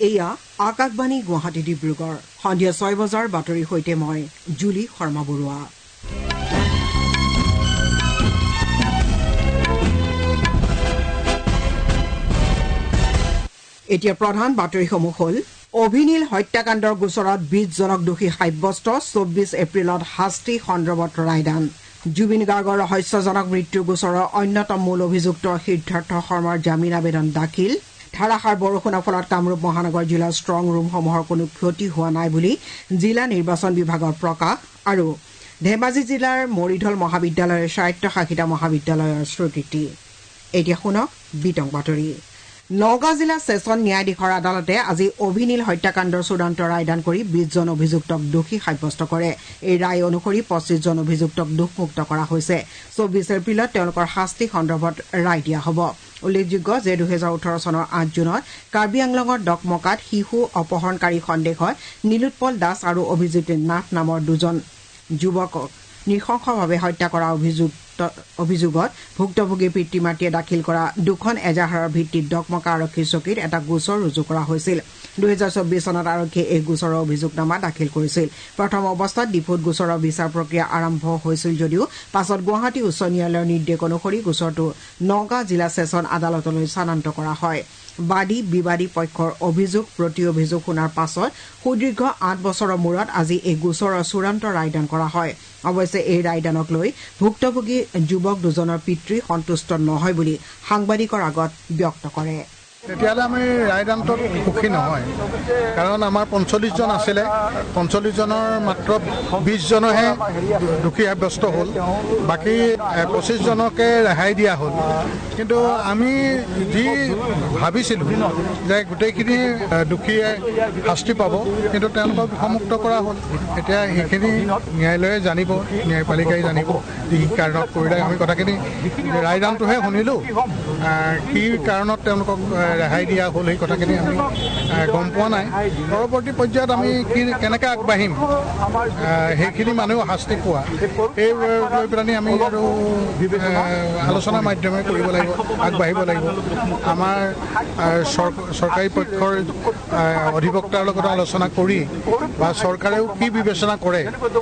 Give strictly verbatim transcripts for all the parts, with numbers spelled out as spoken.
এয়া আকাশবাণী গুৱাহাটী ডিব্ৰুগড় সন্ধিয়া ছয় বজাৰ বাতৰিৰ সৈতে মই জুলি শৰ্মা বৰুৱা। এতিয়া প্ৰধান বাতৰিসমূহ হ'ল অভিনীল হত্যাকাণ্ডৰ গোচৰত বিশজনক দোষী সাব্যস্ত চৌব্বিছ এপ্ৰিলত শাস্তি সন্দৰ্ভত ৰায়দান। জুবিন গাৰ্গৰ ৰহস্যজনক মৃত্যুৰ গোচৰৰ অন্যতম মূল অভিযুক্ত সিদ্ধাৰ্থ শৰ্মাৰ জামিন আবেদন দাখিল। ধাৰাসাৰ বৰষুণৰ ফলত কামৰূপ মহানগৰ জিলাৰ ষ্ট্ৰং ৰুমসমূহৰ কোনো ক্ষতি হোৱা নাই বুলি জিলা নিৰ্বাচন বিভাগৰ প্ৰকাশ। আৰু ধেমাজি জিলাৰ মৰিধল মহাবিদ্যালয়ৰ স্বায়ত্তশাসিত মহাবিদ্যালয়ৰ স্বীকৃতি। এতিয়া শুনক বিতং বাতৰি। নগাঁও জিলা ছেছন ন্যায়াধীশৰ আদালতে আজি অভিনীল হত্যাকাণ্ডৰ চূড়ান্ত ৰায়দান কৰি বিশজন অভিযুক্তক দোষী সাব্যস্ত কৰে। এই ৰায় অনুসৰি পঁচিছজন অভিযুক্তক দোষমুক্ত কৰা হৈছে। চৌব্বিছ এপ্ৰিলত তেওঁলোকৰ শাস্তি সন্দৰ্ভত ৰায় দিয়া হ'ব। উল্লেখযোগ্য যে দুহেজাৰ ওঠৰ চনৰ আঠ জুনত কাৰ্বি আংলঙৰ ডকমকাত শিশু অপহৰণকাৰী সন্দেহত নীলোৎপল দাস আৰু অভিজিত নাথ নামৰ দুজন যুৱকক নৃশংসভাৱে হত্যা কৰা অভিযোগত ভুক্তভোগীৰ পিতৃ মাতৃয়ে দাখিল কৰা দুখন এজাহাৰৰ ভিত্তিত ডকমকা আৰক্ষী চকীত এটা গোচৰ ৰুজু কৰা হৈছিল। দুহেজাৰ চৌব্বিছ চনত আৰক্ষীয়ে এই গোচৰৰ অভিযোগনামা দাখিল কৰিছিল। প্ৰথম অৱস্থাত ডিফুত গোচৰৰ বিচাৰ প্ৰক্ৰিয়া আৰম্ভ হৈছিল যদিও পাছত গুৱাহাটী উচ্চ ন্যায়ালয়ৰ নিৰ্দেশ অনুসৰি গোচৰটো নগাঁও জিলা ছেছন আদালতলৈ স্থানান্তৰ কৰা হয়। বাদী বিবাদী পক্ষৰ অভিযোগ প্ৰতি অভিযোগ শুনাৰ পাছত সুদীৰ্ঘ আঠ বছৰৰ মূৰত আজি এই গোচৰৰ চূড়ান্ত ৰায়দান কৰা হয়। অৱশ্যে এই ৰায়দানক লৈ ভুক্তভোগী যুৱক দুজনৰ পিতৃ সন্তুষ্ট নহয় বুলি সাংবাদিকৰ আগত ব্যক্ত কৰে। তেতিয়াহ'লে আমি ৰায়দানটোত সুখী নহয়, কাৰণ আমাৰ পঞ্চল্লিছজন আছিলে, পঞ্চল্লিছজনৰ মাত্ৰ বিশজনহে দোষী সাব্যস্ত হ'ল, বাকী পঁচিছজনকে ৰেহাই দিয়া হ'ল। কিন্তু আমি যি ভাবিছিলোঁ যে গোটেইখিনি দোষীয়ে শাস্তি পাব, কিন্তু তেওঁলোকক দোষমুক্ত কৰা হ'ল। এতিয়া সেইখিনি ন্যায়ালয়ে জানিব, ন্যায়পালিকাই জানিব কি কাৰণত কৰিলে। আমি কথাখিনি ৰায়দানটোহে শুনিলোঁ, কি কাৰণত তেওঁলোকক ৰেহাই দিয়া হ'ল সেই কথাখিনি আমি গম পোৱা নাই। পৰৱৰ্তী পৰ্যায়ত আমি কি কেনেকৈ আগবাঢ়িম, সেইখিনি মানুহ শাস্তি পোৱা এই লৈ পেলানি আমি আৰু আলোচনাৰ মাধ্যমে কৰিব লাগিব, আগবাঢ়িব লাগিব। আমাৰ চৰকাৰী পক্ষৰ অধিবক্তাৰ লগত আলোচনা কৰি বা চৰকাৰেও কি বিবেচনা কৰে।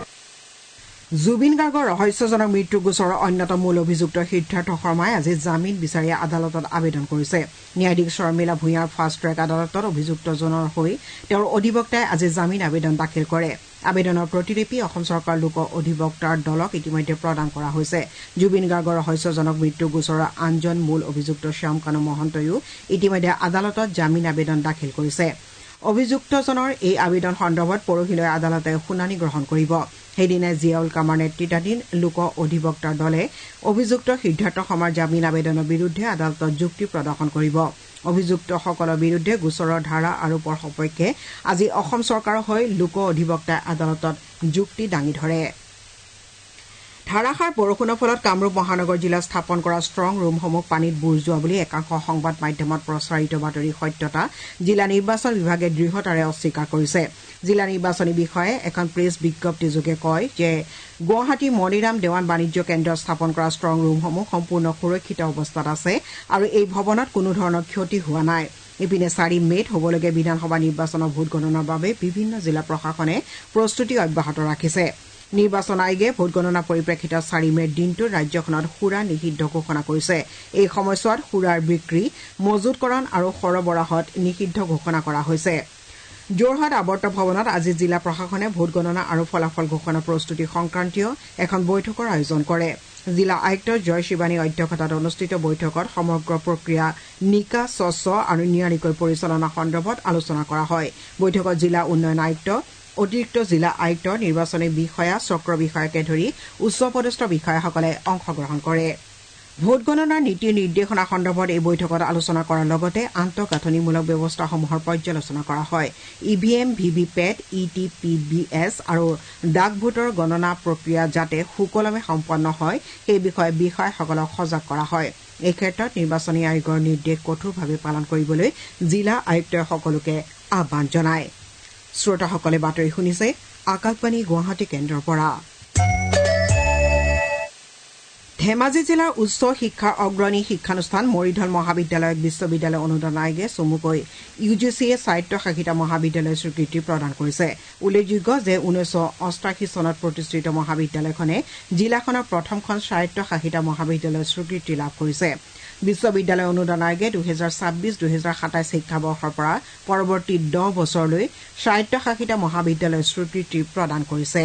জুবিন গাৰ্গৰ ৰহস্যজনক মৃত্যু গোচৰৰ অন্যতম মূল অভিযুক্ত সিদ্ধাৰ্থ শৰ্মাই আজি জামিন বিচাৰি আদালতত আবেদন কৰিছে। ন্যায়াধীশ শৰ্মিলা ভূঞাৰ ফাষ্ট ট্ৰেক আদালতত অভিযুক্তজনৰ হৈ তেওঁৰ অধিবক্তাই আজি জামিন আবেদন দাখিল কৰে। আবেদনৰ প্ৰতিলিপি অসম চৰকাৰ লোক অধিবক্তাৰ দলক ইতিমধ্যে প্ৰদান কৰা হৈছে। জুবিন গাৰ্গৰ ৰহস্যজনক মৃত্যু গোচৰৰ আনজন মূল অভিযুক্ত শ্যামকানু মহন্তইও ইতিমধ্যে আদালতত জামিন আবেদন দাখিল কৰিছে। অভিযুক্তজনৰ এই আবেদন সন্দৰ্ভত পৰহিলৈ আদালতে শুনানি গ্ৰহণ কৰিব। সেইদিনাই জিয়াউল কামাৰ নেতৃত্বাধীন লোক অধিবক্তাৰ দলে অভিযুক্ত সিদ্ধাৰ্থ শৰ্মাৰ জামিন আবেদনৰ বিৰুদ্ধে আদালতত যুক্তি প্ৰদৰ্শন কৰিব। অভিযুক্তসকলৰ বিৰুদ্ধে গোচৰৰ ধাৰা আৰোপৰ সপক্ষে আজি অসম চৰকাৰৰ হৈ লোক অধিবক্তাই আদালতত যুক্তি দাঙি ধৰে। ধাৰাসাৰ বৰষুণৰ ফলত কামৰূপ মহানগৰ জিলাত স্থাপন কৰা ষ্ট্ৰং ৰুমসমূহ পানীত বুৰ যোৱা বুলি একাংশ সংবাদ মাধ্যমত প্ৰচাৰিত বাতৰিৰ সত্যতা জিলা নিৰ্বাচন বিভাগে দৃঢ়তাৰে অস্বীকাৰ কৰিছে। জিলা নিৰ্বাচনী বিষয়াই এখন প্ৰেছ বিজ্ঞপ্তিযোগে কয় যে গুৱাহাটী মণিৰাম দেৱান বাণিজ্য কেন্দ্ৰত স্থাপন কৰা ষ্ট্ৰং ৰুমসমূহ সম্পূৰ্ণ সুৰক্ষিত অৱস্থাত আছে আৰু এই ভৱনত কোনো ধৰণৰ ক্ষতি হোৱা নাই। ইপিনে চাৰি মেত হ'বলগীয়া বিধানসভা নিৰ্বাচনৰ ভোট গণনাৰ বাবে বিভিন্ন জিলা প্ৰশাসনে প্ৰস্তুতি অব্যাহত ৰাখিছে। নিৰ্বাচন আয়োগে ভোটগণনা পৰিপ্ৰেক্ষিতত চাৰি মেৰ দিনটোত ৰাজ্যখনত সুৰা নিষিদ্ধ ঘোষণা কৰিছে। এই সময়ছোৱাত সুৰাৰ বিক্ৰী, মজুতকৰণ আৰু সৰবৰাহত নিষিদ্ধ ঘোষণা কৰা হৈছে। যোৰহাট আৱৰ্ত ভৱনত আজি জিলা প্ৰশাসনে ভোটগণনা আৰু ফলাফল ঘোষণা প্ৰস্তুতি সংক্ৰান্তীয় এখন বৈঠকৰ আয়োজন কৰে। জিলা আয়ুক্ত জয় শিৱানীৰ অধ্যক্ষতাত অনুষ্ঠিত বৈঠকত সমগ্ৰ প্ৰক্ৰিয়া নিকা স্বচ্ছ আৰু নিয়াৰিকৈ পৰিচালনা সন্দৰ্ভত আলোচনা কৰা হয়। বৈঠকত জিলা উন্নয়ন আয়ুক্ত, অতিৰিক্ত জিলা আয়ুক্ত, নিৰ্বাচনী বিষয়া, চক্ৰ বিষয়াকে ধৰি উচ্চপদস্থ বিষয়াসকলে অংশগ্ৰহণ কৰে। ভোটগণনাৰ নীতি নিৰ্দেশনা সন্দৰ্ভত এই বৈঠকত আলোচনা কৰাৰ লগতে আন্তঃগাঁথনিমূলক ব্যৱস্থাসমূহৰ পৰ্যালোচনা কৰা হয়। E V M, V V PAT, E T P B S আৰু ডাক ভোটৰ গণনা প্ৰক্ৰিয়া যাতে সুকলমে সম্পন্ন হয় সেই বিষয়ে বিষয়াসকলক সজাগ কৰা হয়। এই ক্ষেত্ৰত নিৰ্বাচনী আয়োগৰ নিৰ্দেশ কঠোৰভাৱে পালন কৰিবলৈ জিলা আয়ুক্তই সকলোকে আহ্বান জনায়। শ্ৰোতাসকলে বাতৰি শুনিছে আকাশবাণী গুৱাহাটী কেন্দ্ৰৰ পৰা। ধেমাজি জিলাৰ উচ্চ শিক্ষাৰ অগ্ৰণী শিক্ষানুষ্ঠান মৰিধল মহাবিদ্যালয়ক বিশ্ববিদ্যালয় অনুদান আয়োগে চমুকৈ ইউ জি চিয়ে স্বায়ত্তশাসিত মহাবিদ্যালয় স্বীকৃতি প্ৰদান কৰিছে। উল্লেখযোগ্য যে ঊনৈছশ অষ্টাশী চনত প্ৰতিষ্ঠিত মহাবিদ্যালয়খনে জিলাখনৰ প্ৰথমখন স্বায়ত্তশাসিত মহাবিদ্যালয়ৰ স্বীকৃতি লাভ কৰিছে। বিশ্ববিদ্যালয় অনুদান আয়োগে দুহেজাৰ ছাব্বিছ দুহেজাৰ সাতাইছ শিক্ষাবৰ্ষৰ পৰা পৰৱৰ্তী দহ বছৰলৈ স্বায়ত্তশাসিত মহাবিদ্যালয়ৰ স্বীকৃতি প্ৰদান কৰিছে।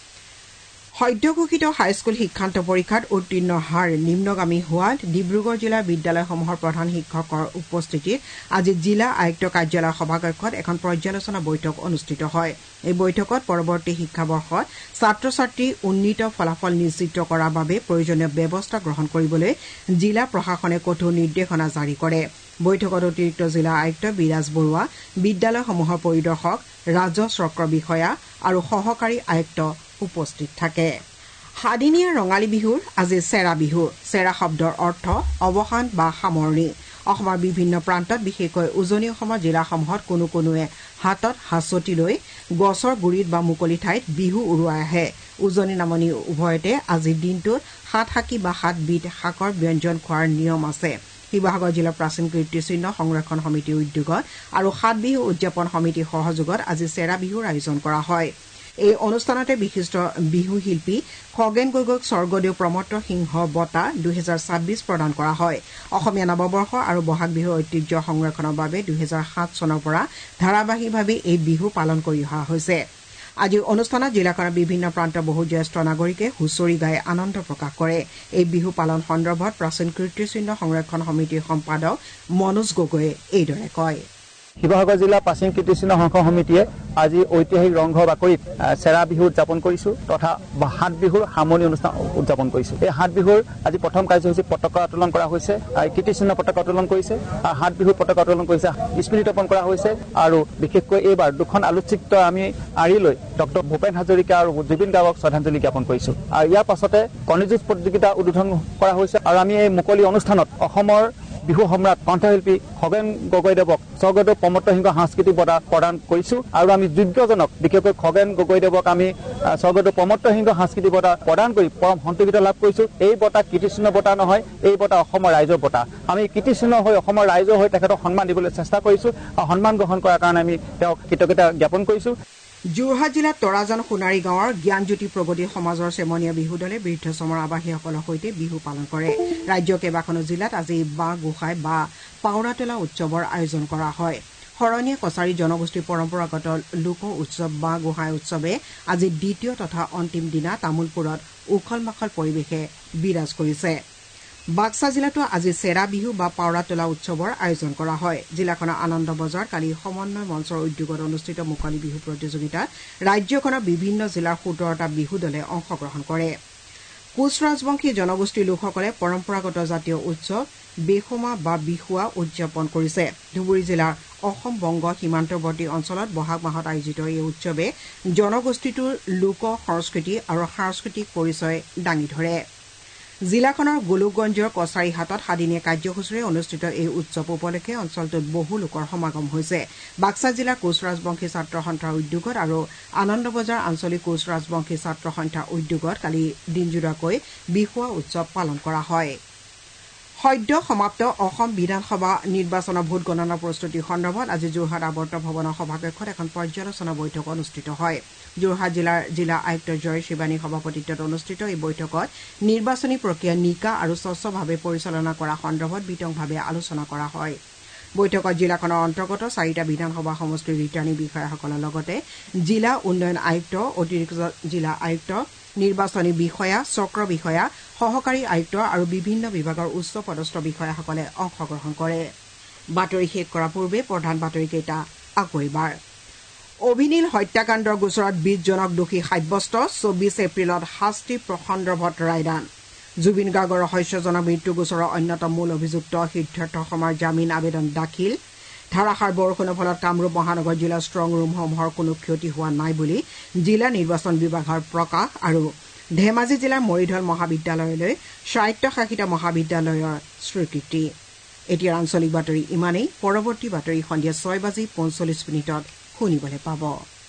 সদ্যঘোষিত হাইস্কুল শিক্ষান্ত পৰীক্ষাত উত্তীৰ্ণৰ হাৰ নিম্নগামী হোৱাত ডিব্ৰুগড় জিলাৰ বিদ্যালয়সমূহৰ প্ৰধান শিক্ষকৰ উপস্থিতিত আজি জিলা আয়ুক্ত কাৰ্যালয়ৰ সভাকক্ষত এখন পৰ্যালোচনা বৈঠক অনুষ্ঠিত হয়। এই বৈঠকত পৰৱৰ্তী শিক্ষাবৰ্ষত ছাত্ৰ ছাত্ৰীৰ উন্নীত ফলাফল নিশ্চিত কৰাৰ বাবে প্ৰয়োজনীয় ব্যৱস্থা গ্ৰহণ কৰিবলৈ জিলা প্ৰশাসনে কঠোৰ নিৰ্দেশনা জাৰি কৰে। বৈঠকত অতিৰিক্ত জিলা আয়ুক্ত বিৰাজ বৰুৱা, বিদ্যালয়সমূহৰ পৰিদৰ্শক, ৰাজহ চক্ৰ বিষয়া আৰু সহকাৰী আয়ুক্ত উপস্থিত থাকে। সাদিনীয়া ৰঙালী বিহুৰ আজি চেৰা বিহু। চেৰা শব্দৰ অৰ্থ অৱসান বা সামৰণি। অসমৰ বিভিন্ন প্ৰান্তত বিশেষকৈ উজনি অসমৰ জিলাসমূহত কোনো কোনোৱে হাতত হাঁচতি লৈ গছৰ গুৰিত বা মুকলি ঠাইত বিহু উৰুৱাই আহে। উজনি নামনি উভয়তে আজিৰ দিনটোত সাত শাকী বা সাতবিধ শাকৰ ব্যঞ্জন খোৱাৰ নিয়ম আছে। শিৱসাগৰ জিলা প্ৰাচীন কীৰ্তিচিহ্ন সংৰক্ষণ সমিতিৰ উদ্যোগত আৰু সাত বিহু উদযাপন সমিতিৰ সহযোগত আজি চেৰা বিহুৰ আয়োজন কৰা হয়। এই অনুষ্ঠানতে বিশিষ্ট বিহু শিল্পী খগেন গগৈক স্বৰ্গদেউ প্ৰমত্ত সিংহ বঁটা দুহেজাৰ ছাব্বিছ প্ৰদান কৰা হয়। অসমীয়া নৱবৰ্ষ আৰু বহাগ বিহুৰ ঐতিহ্য সংৰক্ষণৰ বাবে দুহেজাৰ সাত চনৰ পৰা ধাৰাবাহিকভাৱে এই বিহু পালন কৰি অহা হৈছে। আজিৰ অনুষ্ঠানত জিলাখনৰ বিভিন্ন প্ৰান্তৰ বহু জ্যেষ্ঠ নাগৰিকে হুঁচৰি গাই আনন্দ প্ৰকাশ কৰে। এই বিহু পালন সন্দৰ্ভত প্ৰাচীন কীৰ্তিচিহ্ন সংৰক্ষণ সমিতিৰ সম্পাদক মনোজ গগৈয়ে এইদৰে কয়। শিৱসাগৰ জিলা প্ৰাচীন কীৰ্তিচিহ্ন সংৰক্ষণ সমিতিয়ে আজি ঐতিহাসিক ৰংঘৰ বাকৰিত চেৰা বিহু উদযাপন কৰিছো তথা সাত বিহুৰ সামৰণি অনুষ্ঠান উদযাপন কৰিছো। এই সাত বিহুৰ আজি প্ৰথম কাৰ্যসূচী পতাকা উত্তোলন কৰা হৈছে, কীৰ্তিচিহ্ন পতাকা উত্তোলন কৰিছে, আৰু সাত বিহুৰ পতাকা উত্তোলন কৰিছে, স্মৃতি তৰ্পণ কৰা হৈছে। আৰু বিশেষকৈ এইবাৰ দুখন আলোকচিত্ৰ আমি আঁৰি লৈ ডক্টৰ ভূপেন হাজৰিকা আৰু জুবিন গাৰ্গক শ্ৰদ্ধাঞ্জলি জ্ঞাপন কৰিছো। আৰু ইয়াৰ পাছতে কণী যুঁজ প্ৰতিযোগিতা উদ্বোধন কৰা হৈছে। আৰু আমি এই মুকলি অনুষ্ঠানত অসমৰ বিহু সম্ৰাট কণ্ঠশিল্পী খগেন গগৈদেৱক স্বৰ্গদেউ প্ৰমত্ত সিংহ সাংস্কৃতিক বঁটা প্ৰদান কৰিছো। আৰু আমি যোগ্যজনক বিশেষকৈ খগেন গগৈদেৱক আমি স্বৰ্গদেউ প্ৰমত্ত সিংহ সাংস্কৃতিক বঁটা প্ৰদান কৰি পৰম সন্তুষ্টি লাভ কৰিছো। এই বঁটা কীৰ্তিচিহ্ন বঁটা নহয়, এই বঁটা অসমৰ ৰাইজৰ বঁটা। আমি কীৰ্তিচিহ্ন হৈ অসমৰ ৰাইজৰ হৈ তেখেতক সন্মান দিবলৈ চেষ্টা কৰিছো আৰু সন্মান গ্ৰহণ কৰাৰ কাৰণে আমি তেওঁক কৃতজ্ঞতা জ্ঞাপন কৰিছো। যোৰহাট জিলাত তৰাজন সোণাৰী গাঁৱৰ জ্ঞানজ্যোতি প্ৰগতি সমাজৰ চেমনীয়া বিহু দলে বৃদ্ধশ্ৰমৰ আৱাসীসকলৰ সৈতে বিহু পালন কৰে। ৰাজ্যৰ কেইবাখনো জিলাত আজি বাঁহ গোসাঁই বা পাওৰাতলা উৎসৱৰ আয়োজন কৰা হয়। শৰণীয়া কছাৰী জনগোষ্ঠীৰ পৰম্পৰাগত লোক উৎসৱ বাঁহ গোসাঁই উৎসৱে আজি দ্বিতীয় তথা অন্তিম দিনা তামোলপুৰত উখল মাখল পৰিৱেশে বিৰাজ কৰিছে। বাক্সা জিলাতো আজি চেৰা বিহু বা পাওৰাতলা উৎসৱৰ আয়োজন কৰা হয়। জিলাখনৰ আনন্দ বজাৰ কালি সমন্বয় মঞ্চৰ উদ্যোগত অনুষ্ঠিত মুকলি বিহু প্ৰতিযোগিতাত ৰাজ্যখনৰ বিভিন্ন জিলাৰ সোতৰটা বিহু দলে অংশগ্ৰহণ কৰে। কোচ ৰাজবংশী জনগোষ্ঠীৰ লোকসকলে পৰম্পৰাগত জাতীয় উৎসৱ বেসুমা বা বিহুৱা উদযাপন কৰিছে। ধুবুৰী জিলাৰ অসম বংগ সীমান্তৱৰ্তী অঞ্চলত বহাগ মাহত আয়োজিত এই উৎসৱে জনগোষ্ঠীটোৰ লোক সংস্কৃতি আৰু সাংস্কৃতিক পৰিচয় দাঙি ধৰে। জিলাখনৰ গোলোকগঞ্জৰ কছাৰীহাটত সাদিনীয়া কাৰ্যসূচীৰে অনুষ্ঠিত এই উৎসৱ উপলক্ষে অঞ্চলটোত বহু লোকৰ সমাগম হৈছে। বাক্সা জিলাৰ কোচ ৰাজবংশী ছাত্ৰ সন্থাৰ উদ্যোগত আৰু আনন্দবজাৰ আঞ্চলিক কোচ ৰাজবংশী ছাত্ৰ সন্থাৰ উদ্যোগত কালি দিনজোৰাকৈ বিহুৱা উৎসৱ পালন কৰা হয়। সদ্য সমাপ্ত অসম বিধানসভা নিৰ্বাচনৰ ভোট গণনাৰ প্ৰস্তুতিৰ সন্দৰ্ভত আজি যোৰহাট আৱৰ্ত ভৱনৰ সভাকক্ষত এখন পৰ্যালোচনা বৈঠক অনুষ্ঠিত হয়। যোৰহাট জিলাৰ জিলা আয়ুক্ত জয় শিৱানীৰ সভাপতিত্বত অনুষ্ঠিত এই বৈঠকত নিৰ্বাচনী প্ৰক্ৰিয়া নিকা আৰু স্বচ্ছভাৱে পৰিচালনা কৰা সন্দৰ্ভত বিতংভাৱে আলোচনা কৰা হয়। বৈঠকত জিলাখনৰ অন্তৰ্গত চাৰিটা বিধানসভা সমষ্টিৰ ৰিটাৰ্ণিং বিষয়াসকলৰ লগতে জিলা উন্নয়ন আয়ুক্ত, অতিৰিক্ত জিলা আয়ুক্ত, নিৰ্বাচনী বিষয়া, চক্ৰ বিষয়া, সহকাৰী আয়ুক্ত আৰু বিভিন্ন বিভাগৰ উচ্চ পদস্থ বিষয়াসকলে অংশগ্ৰহণ কৰে। বাতৰি শেষ কৰাৰ পূৰ্বে প্ৰধান বাতৰিকেইটা আকৌ এবাৰ। অভিনীল হত্যাকাণ্ডৰ গোচৰত বিশজনক দোষী সাব্যস্ত, চৌবিশ এপ্ৰিলত শাস্তি সন্দৰ্ভত ৰায়দান। জুবিন গাৰ্গৰ ৰহস্যজনক মৃত্যু গোচৰৰ অন্যতম মূল অভিযুক্ত সিদ্ধাৰ্থ শৰ্মাৰ জামিন আবেদন দাখিল। ধাৰাসাৰ বৰষুণৰ ফলত কামৰূপ মহানগৰ জিলাৰ ষ্ট্ৰং ৰুমসমূহৰ কোনো ক্ষতি হোৱা নাই বুলি জিলা নিৰ্বাচন বিভাগৰ প্ৰকাশ। আৰু ধেমাজি জিলাৰ মৰিধল মহাবিদ্যালয়লৈ স্বায়ত্তশাসিত মহাবিদ্যালয়ৰ স্বীকৃতি। এতিয়া আঞ্চলিক বাতৰি ইমানেই। পৰৱৰ্তী বাতৰি সন্ধিয়া ছয় বাজি পঞ্চল্লিছ মিনিটত শুনিবলৈ পাব।